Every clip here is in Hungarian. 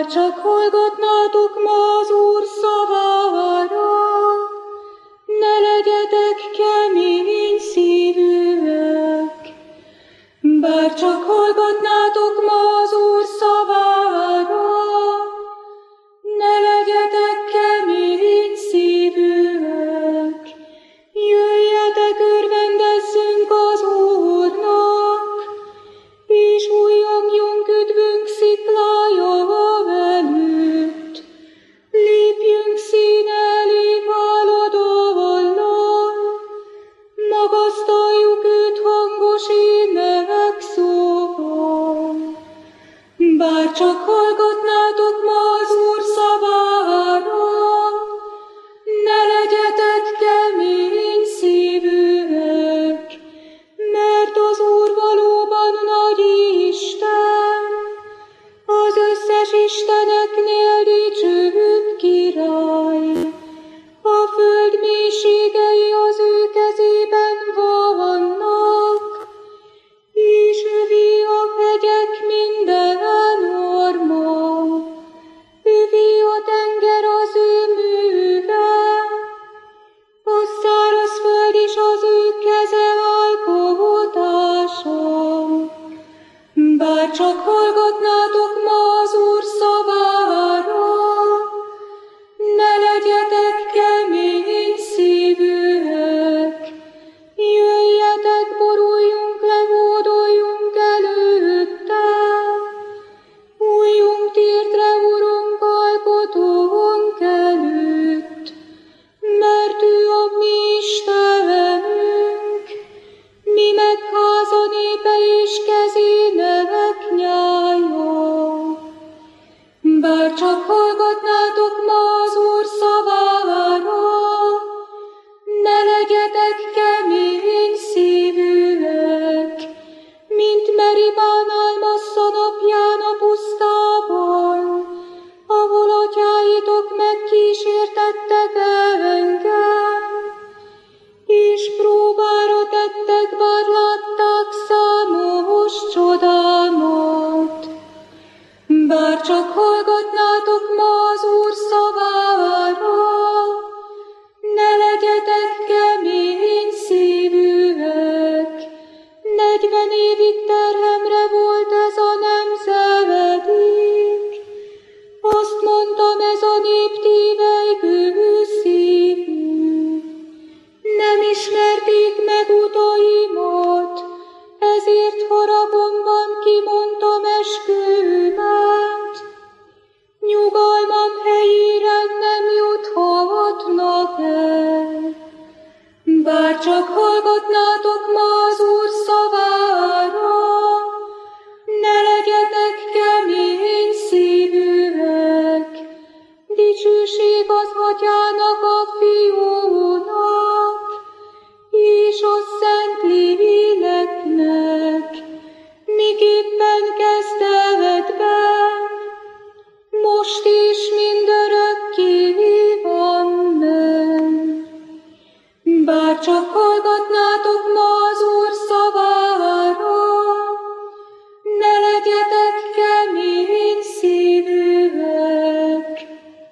csak hallgatnátok ma az Úr szavára, ne legyetek kemény szívűek. Bár csak hallgatnátok ma az Úr szavára, ne legyetek kemény szívűek. Jöjjetek, örvendezzünk az Úrnak, és újjongjunk üdvünk sziklája előtt. Lépjünk színe elé váladallal, magasztaljuk őt hangos énekszóval. Bár csak hallgatnátok ma az Úr szavára, ne legyetek kemény szívűek, mert az Úr valóban nagy Isten, az összes isteneknél dicsőbb király. A föld mélységei az ő kezében vannak, és övé a hegyek minden orma. Övé a tenger az ő műve, a száraz föld is az ő keze alkotása. Bár csak hallgatnátok ma az Úr szavára, ne legyetek kemény szívűek. Jöjjetek, boruljunk le, hódoljunk előtte. Újjunk térdre, Urunk, alkotónk előtt, mert ő a mi Istenünk, mi meg háza népe és kezének nyája. Bár csak hallgatnátok ma az Úr szavára, ne legyetek kemény szívűek, mint Meribán Almassza napján a pusztában, ahol atyáitok megkísértettek engem, és próbára tettek, bár látták számos csodámat. Bár csak hallgatnátok ma az Úr szavára, ne legyetek kemény szívűek. 40 évig terhemre volt ez a nemzedék. Azt mondtam, ez a nép tévelygő szívű. Nem ismerték meg utaimat, ezért haragomban kimondtam eskümet. Nyugalmam helyére nem juthatnak el. Bár csak hallgatnátok ma az Úr szavára, ne legyetek kemény szívűek. Dicsőség az Atyának, a Fiúnak, és a Szent Léleknek, miképpen kezdetben, most és mindörökké. Amen. Bár csak hallgatnátok ma az Úr szavára, ne legyetek kemény szívűek.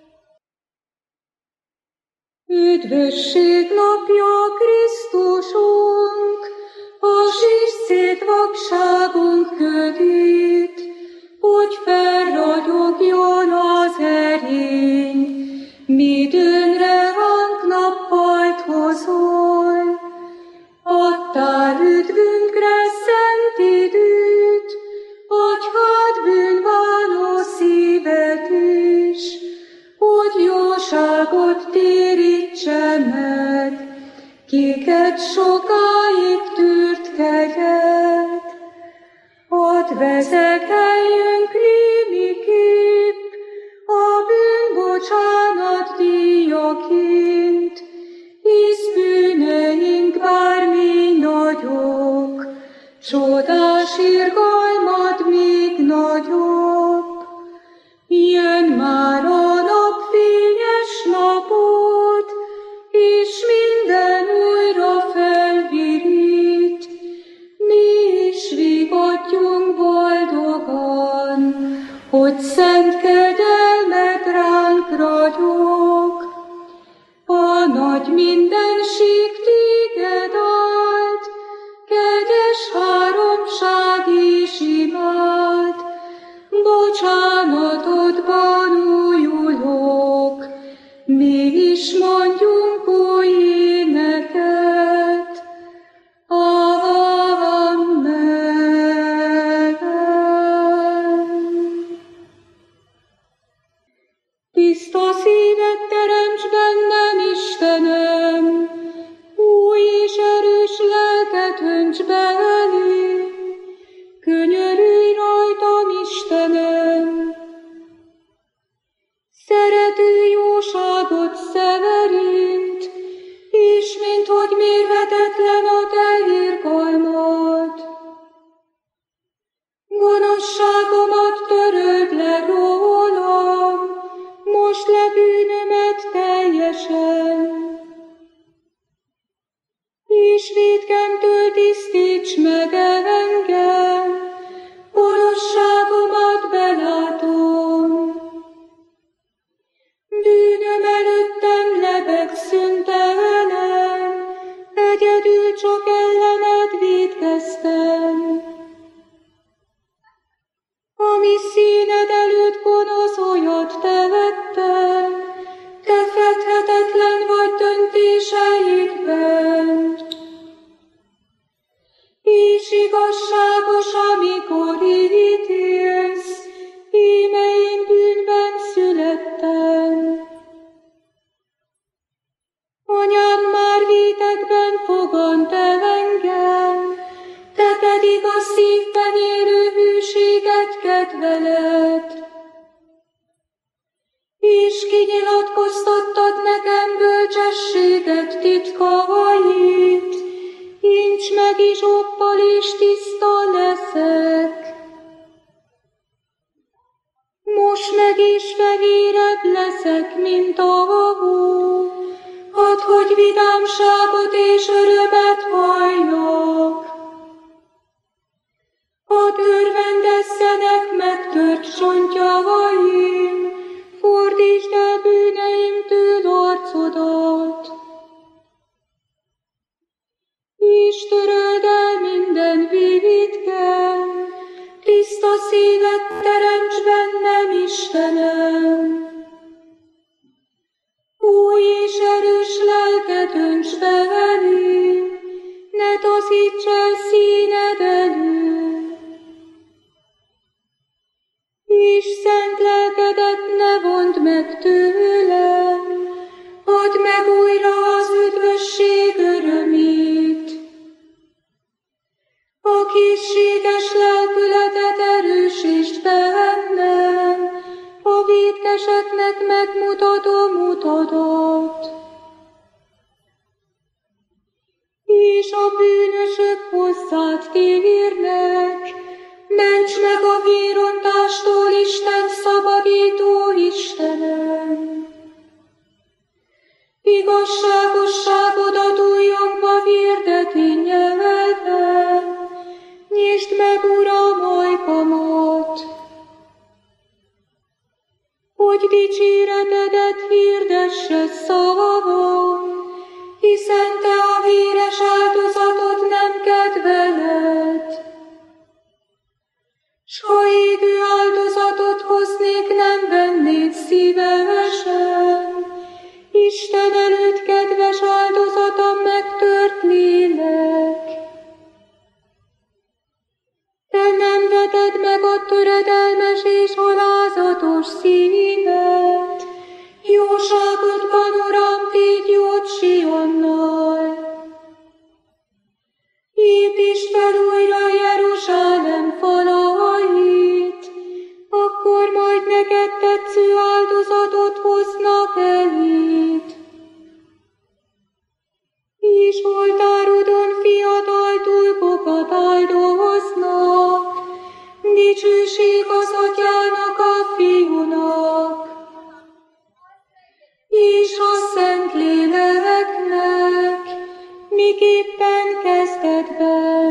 Üdvösség napja Krisztusunk, a sírszét vakságunk ködít, hogy felragyogjon az erény, midőnre ránk nappalt hozol. Adtál üdvünkre szent időt, atyád bűnbánó szívet is, hogy jóságot térítse meg, kiket sokáig tűrt kegyed. Hadd vezekeljünk némiképp a bűnbocsánat díjaként, hisz bűneink bármi nagyok, csodás irgalmad még nagyobb. Jön már a napfényes napot, és minden újra felvirít, mi is vigadjunk boldogan, hogy szent kegyelmed hogy mindenség téged áld, kegyes háromság és imád, bocsánatodban újulok, mi is mondjunk új éneket. Amen. Tiszta szívet teremts bennem, Istenem, új és erős lelket önts be elém, könyörülj rajtam, Istenem. Szerető jóságot szeverint, és mint hogy mérhetetlen a te irgalmad. Gonoszságomat töröld le rólam, most le bűnömet teljesen. És vétkemtől tisztíts meg engem, gonoszságomat belátom. Bűnöm előttem lebeg szüntelen, egyedül csak ellened vétkeztem. Ami színed előtt gonosz olyat tevettem, te fedhetetlen vagy döntéseidben. És igazságos, amikor ítélsz, íme én bűnben születtem. Anyám már vétekben fogant el engem, te pedig a szívben érő hűséget kedveled. És kinyilatkoztattad nekem bölcsességet titkait, incs meg izsoppal és tiszta leszek. Most meg is fehérebb leszek, mint a hó, hadd, hogy vidámságot és örömet halljak. Hadd örvendezzenek megtört csontjaim, fordítsd el bűneimtől arcodat. És töröld el minden vétkem, tiszta szívet teremts bennem, Istenem. Új és erős lelket önts be elém, ne taszíts el színed elől. És szent lelkedet ne vondd meg tőlem, add meg újra az üdvösség örömét. A készséges lelkületet erősítsd bennem, a vétkeseknek megmutatom utadat. És a bűnösök hozzád térnek, ments meg a vérontástól, Isten szabadító Istenem. Igazságosságodat újjongva hirdeti nyelven, nyisd meg, Uram, ajkamat. Hogy dicséretedet hirdesse szavamon, hiszen te a véres áldozatot nem kedveled. S ha égő áldozatot hoznék, nem vennéd szívesen, Isten előtt kedves áldozat a megtört lélek. Te nem veted meg a töredelmes és alázatos szívet, jóságodban, Uram, tégy jót Sionnal. Építsd fel újra Jeruzsálem falait, akkor majd neked tetsző áldozatot hoznak eléd. És oltárodon fiatal tulkokat áldoznak, dicsőség az Atyának, a Fiúnak, és a Szentléleknek, miképpen kezdetben,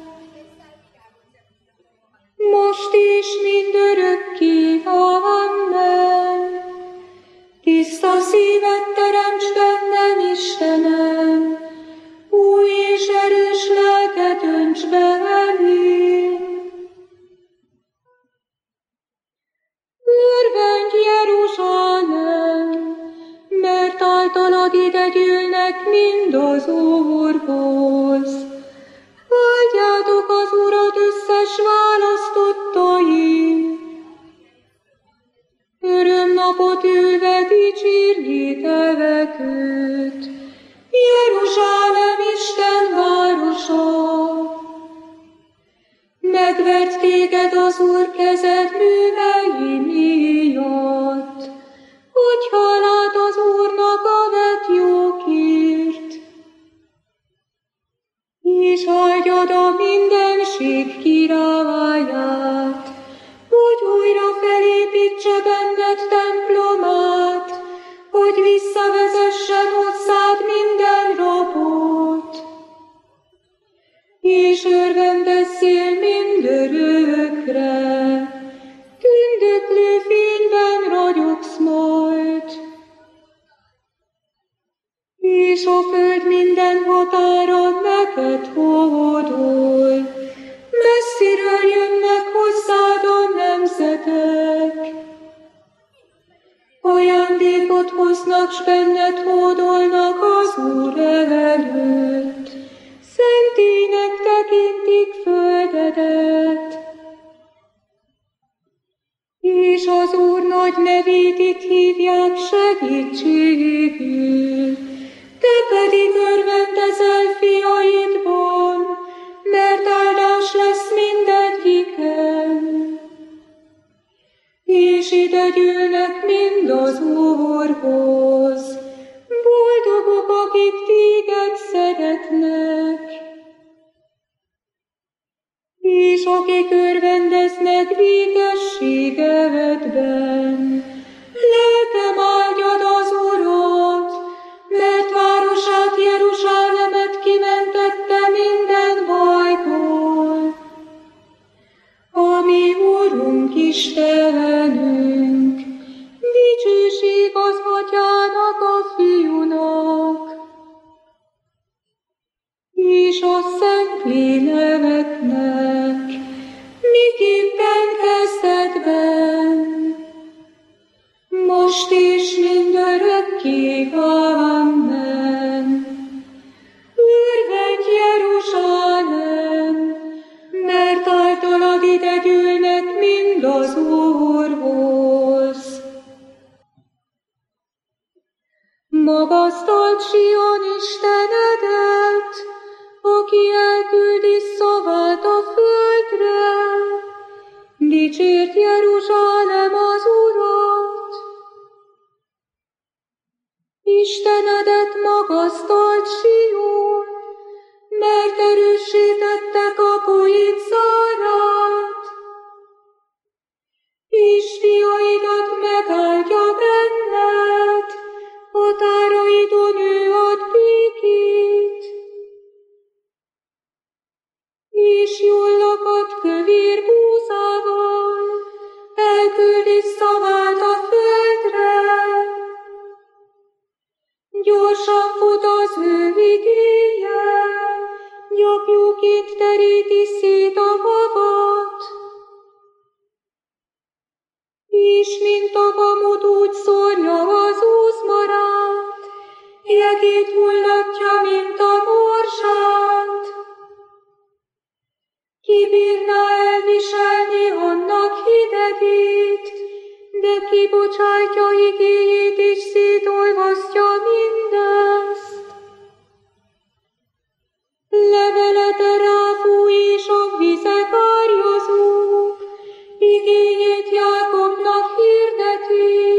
most is mindörökké. Amen. Tiszta szívet teremts bennem, Istenem, új és erős lelket önts be elém. Örvendj, Jeruzsálem, mert általad ide gyűlnek mind az Úrhoz. Áldjátok az Urat összes választottai, örömnapot ülve dicsérjétek őt, Jeruzsálem Isten városa. Megvert téged az Úr kezed művei miatt, hogy hálát az Úrnak a vett jókért. És áldjad a mindenség királyát, hogy újra felépítse benned templomát, hogy visszavezessen hozzád minden rabot. És örvendezzél mindörökre, tündöklő fényben ragyogsz majd. És a föld minden határa neked hódol, messziről jönnek hozzád a nemzetek. Ajándékot hoznak, s benned hódolnak az Úr előtt, szentélynek tekintik földedet. És az Úr nagy nevét itt hívják segítségül, te pedig örvendezel fiaidban, mert áldás lesz mindegyiken. És ide gyűlnek mind az Úrhoz, boldogok, akik téged szeretnek. És akik örvendeznek végességedben, lelkem áldjad az Urat, mert városát Jeruzsálemet kimentette minden bajból. A mi Úrunk Istenünk, dicsőség az Atyának, a Fiúnak, és a Szentléleknek, miképpen kezdetben, most és mindörökké. Amen. Örvendj, Jeruzsálem, mert általad ide gyűlnek mind az Úrhoz. Magasztald Sion Istenedet, aki elküldi szavát a földre, dicsért Jeruzsálem az Urat. Istenedet magasztald Sion, mert erősítette kapuit zárát, és fiaidat megáldja benned, határaidon ő ad békét. És jól lakat kövér búzával, elküldi szavát a földre. Gyorsan fut az ő igéje, gyapjúként teríti szét a havat. És mint a bamut úgy szórja az úszmarát, jegét hullatja, mint a morzsát. Ki bírná elviselni annak hidegét, de kibocsátja igéjét és szétolvasztja mindezt. Levelete ráfúj és a vizek árjazók, igéjét Jákobnak hirdeti.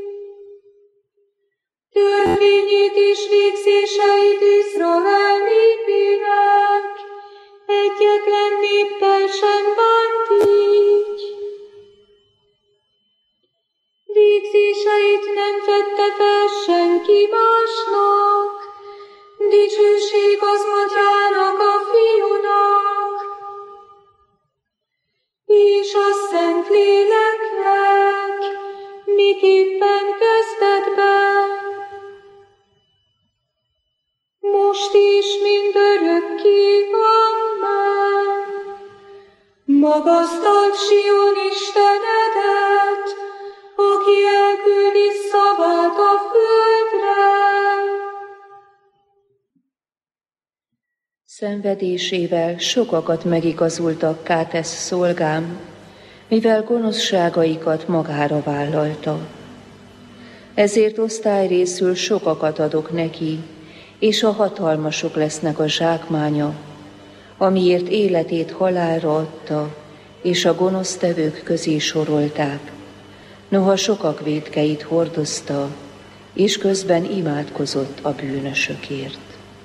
Törvényét és végzéseit Izrael népének, egyetlen néppel sem bánt így. Végzéseit nem vette fel senki másnak, dicsőség az Atyának, a Fiúnak, és a Szentléleknek, miképpen kezdetben, most is mindörökké. Amen. Magasztald Sion Istenedet, aki elküldi szavát a földre. Szenvedésével sokakat megigazultak Kátesz szolgám, mivel gonoszságaikat magára vállalta. Ezért osztályrészül sokakat adok neki, és a hatalmasok lesznek a zsákmánya, amiért életét halálra adta, és a gonosztevők közé sorolták. Noha sokak vétkeit hordozta, és közben imádkozott a bűnösökért.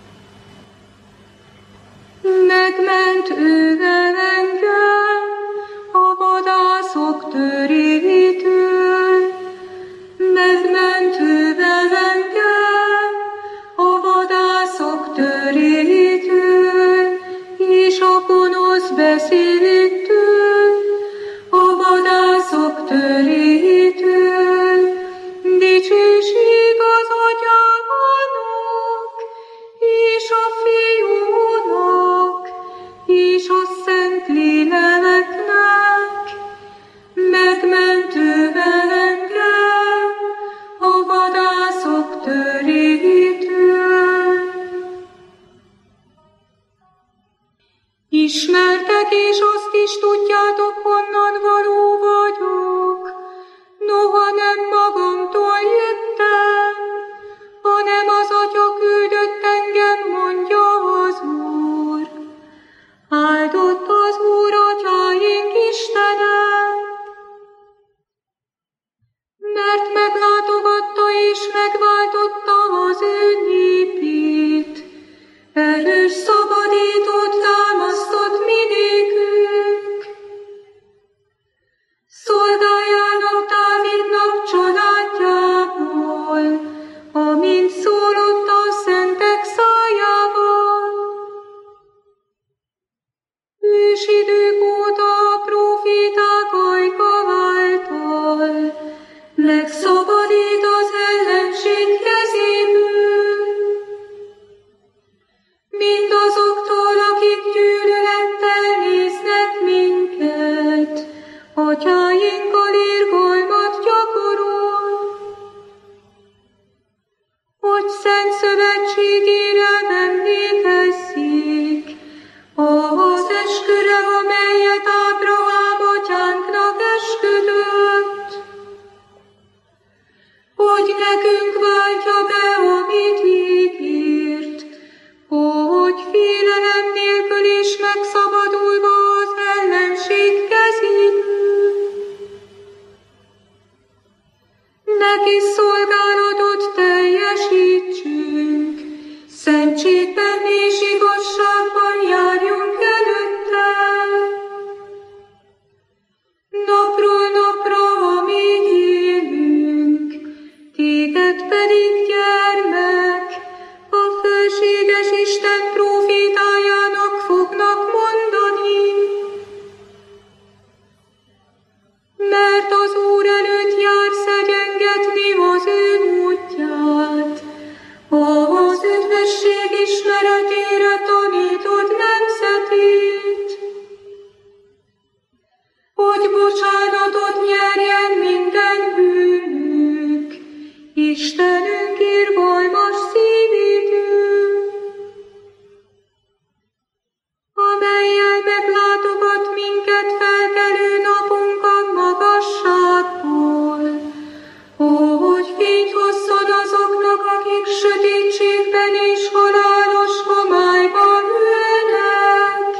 Megment ő engem a vadászok törétől, megment ő engem a vadászok törétől, és a gonosz beszélétől, a vadászok törétől. Dicsőség az Atyának, és a Fiúnak, és a Szentléleknek. Megmentő engem a vadászok törétől. Ismertek, és azt is tudjátok, honnan való vagyok. Noha nem magamtól jöttem, hanem az Atya küldött engem, mondja az Úr. Áldott az Úr atyáink Istene, mert meglátogatta és megváltotta az ő népét. Erős szabadítót támasztott mi nékünk. Szolgáljának Dávidnak családjából, amint szólott a szentek szájával. Ősidők óta a próféták ajka által megszabadít az ellenség kezéből. Mindazoktól, akik gyűlölettel néznek minket, atyáinkkal irgalmat gyakorol, hogy szent szövetségére emlékezzék, az esküre, amelyet Ábrahám atyánknak esküdött, hogy nekünk váltja be, amit ígért, hogy félelem nélkül is megszabadulva az ellenség kezéből. Neki szolgálatot teljesítsünk, szentségben és igazságban járjunk előtte. Napról napra, amíg élünk, téged pedig, gyermek, a fölséges Isten prófétájának fognak mondani. Mert az Úr előtt jár szegyengetni az ő útját, az üdvösség ismeretére tanítod nemzetét, hogy bocsánatot nyerjen minden bűnük, Istenünk irgalmas szívétől, amellyel meglátogat minket felkelő napunk a magasságból, hogy fényt hozzon azoknak, akik sötétségben és halálos homályban ülnek.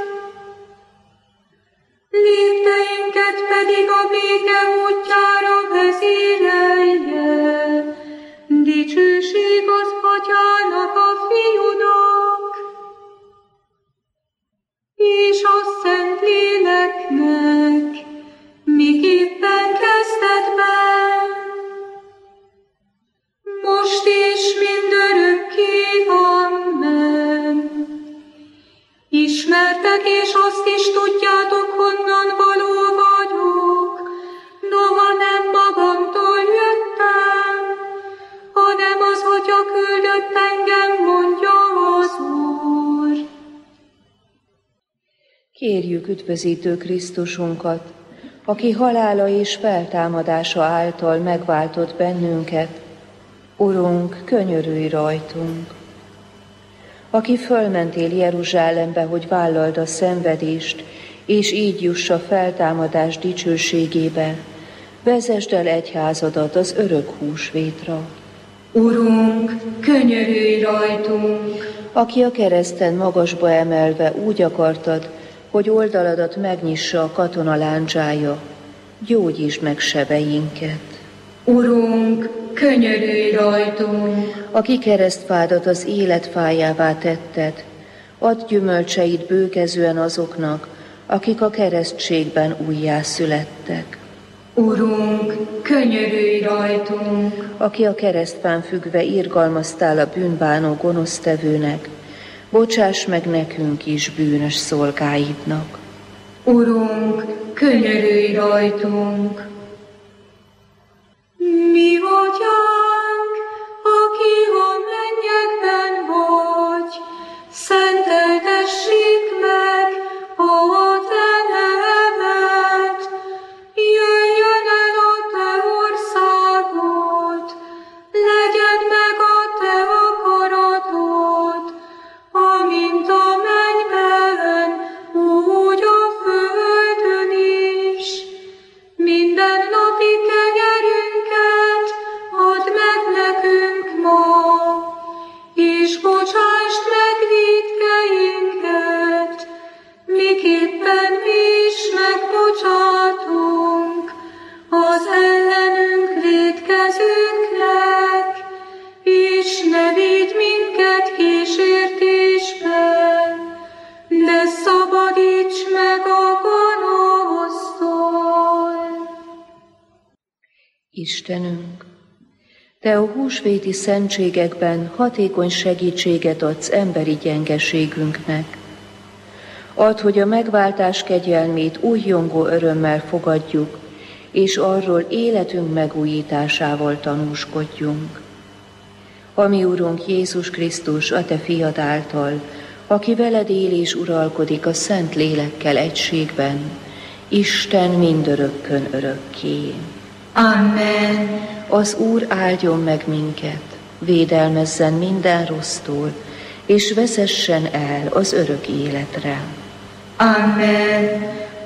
Lépteinket pedig a béke útjára vezérelje. Dicsőség az Atyának, a Fiúnak, és a Szentléleknek, miképpen kezdetben, most és mindörökké. Amen. Ismertek, és azt is tudjátok, honnan való vagyok, noha nem magamtól jöttem, hanem az Atya küldött engem, mondja az Úr. Kérjük üdvözítő Krisztusunkat, aki halála és feltámadása által megváltott bennünket. Urunk, könyörülj rajtunk! Aki fölmentél Jeruzsálembe, hogy vállald a szenvedést, és így juss a feltámadás dicsőségébe, vezesd el egyházadat az örök húsvétra. Urunk, könyörülj rajtunk! Aki a kereszten magasba emelve úgy akartad, hogy oldaladat megnyissa a katona láncsája, gyógyítsd meg sebeinket. Urunk, könyörülj rajtunk! Aki keresztfádat az életfájává tetted, add gyümölcseit bőkezően azoknak, akik a keresztségben újjászülettek. Urunk, könyörülj rajtunk! Aki a keresztfán függve irgalmaztál a bűnbánó gonosztevőnek, bocsáss meg nekünk is bűnös szolgáidnak. Urunk, könyörülj rajtunk! Mi atyánk, aki a mennyekben vagy, szenteltessék meg a te neved, jöjjön el a te országod, legyen meg a te akaratod, amint a mennyben, úgy a földön is. Minden napi kenyerünket add meg nekünk ma, és bocsásd meg vétkeinket, miképpen mi is megbocsátunk az ellenünk vétkezőknek, és ne védj minket kísértésbe, de szabadíts meg a gonosztól. Istenünk, Te a húsvéti szentségekben hatékony segítséget adsz emberi gyengeségünknek. Add, hogy a megváltás kegyelmét újjongó örömmel fogadjuk, és arról életünk megújításával tanúskodjunk. A mi Urunk Jézus Krisztus, a Te fiad által, aki veled él és uralkodik a Szent Lélekkel egységben, Isten mindörökkön örökké. Amen. Az Úr áldjon meg minket, védelmezzen minden rossztól, és vezessen el az örök életre. Amen.